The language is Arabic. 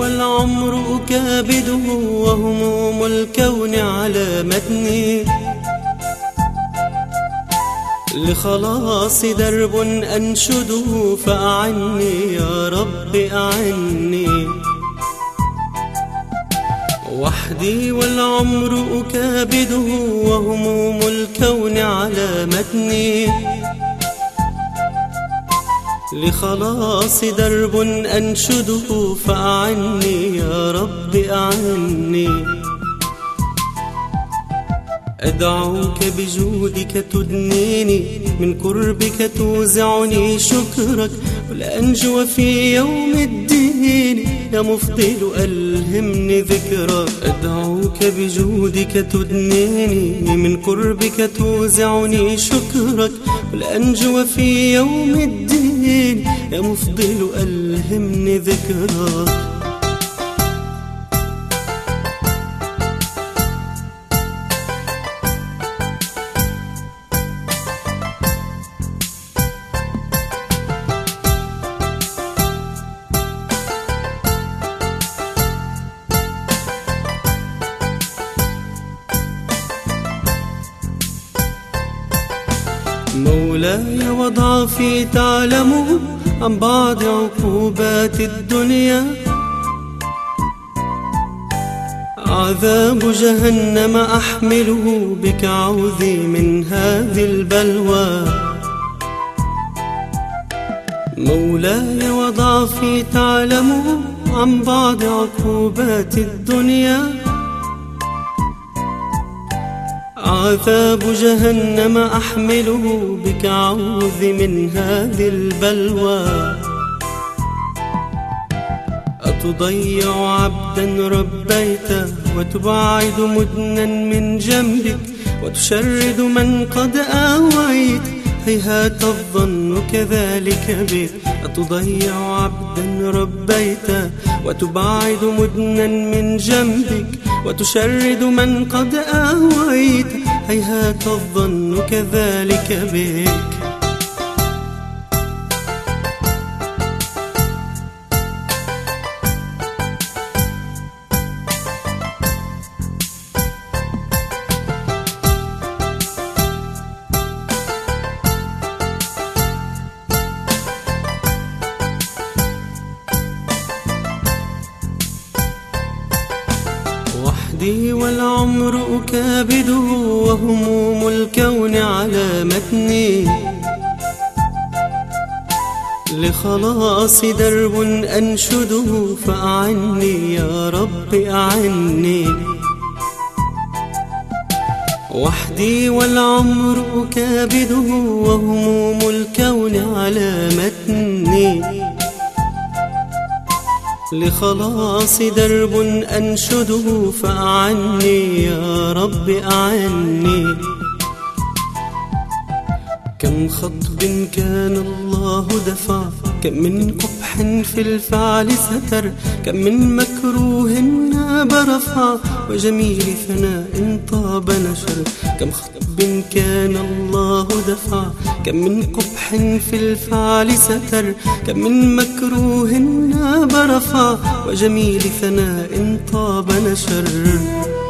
والعمر أكابده وهموم الكون على متني، لخلاص درب أنشده فأعني يا رب أعني. وحدي والعمر أكابده وهموم الكون على متني، لخلاص درب أنشده فأعني يا رب أعني. أدعوك بجودك تدنيني، من قربك توزعني شكرك، ولأنجو في يوم الدين يا مفضل ألهمني ذكرك. أدعوك بجودك تدنيني، من قربك توزعني شكرك، ولأنجو في يوم الدين يا مفضل ألهمني ذكرك. مولاي وضعفي تعلم عن بعض عقوبات الدنيا، عذاب جهنم أحمله بك عوذي من هذه البلوى. مولاي وضعفي تعلم عن بعض عقوبات الدنيا، عذاب جهنم أحمله بك عوذ من هذه البلوى. أتضيع عبدا ربيته وتبعد مدنا من جنبك، وتشرد من قد آويت هيهات الظن كذلك بك. أتضيع عبدا ربيته وتبعد مدنا من جنبك، وتشرد من قد آويت هيهات الظن كذلك بك. وحدي والعمر أكابده وهموم الكون على متني، لخلاص درب أنشده فأعني يا رب أعني. وحدي والعمر أكابده وهموم الكون على متني، لخلاص درب أنشده فأعني يا رب أعني. كم خطب كان الله دفع، كم من قبح في الفعل ستر، كم من مكروه ناب رفع، وجميل ثناء طاب نشر. كم خطب كان الله دفع، كم من قبح في الفعل ستر، كم من مكروه ناب رفع، وجميل ثناء طاب نشر.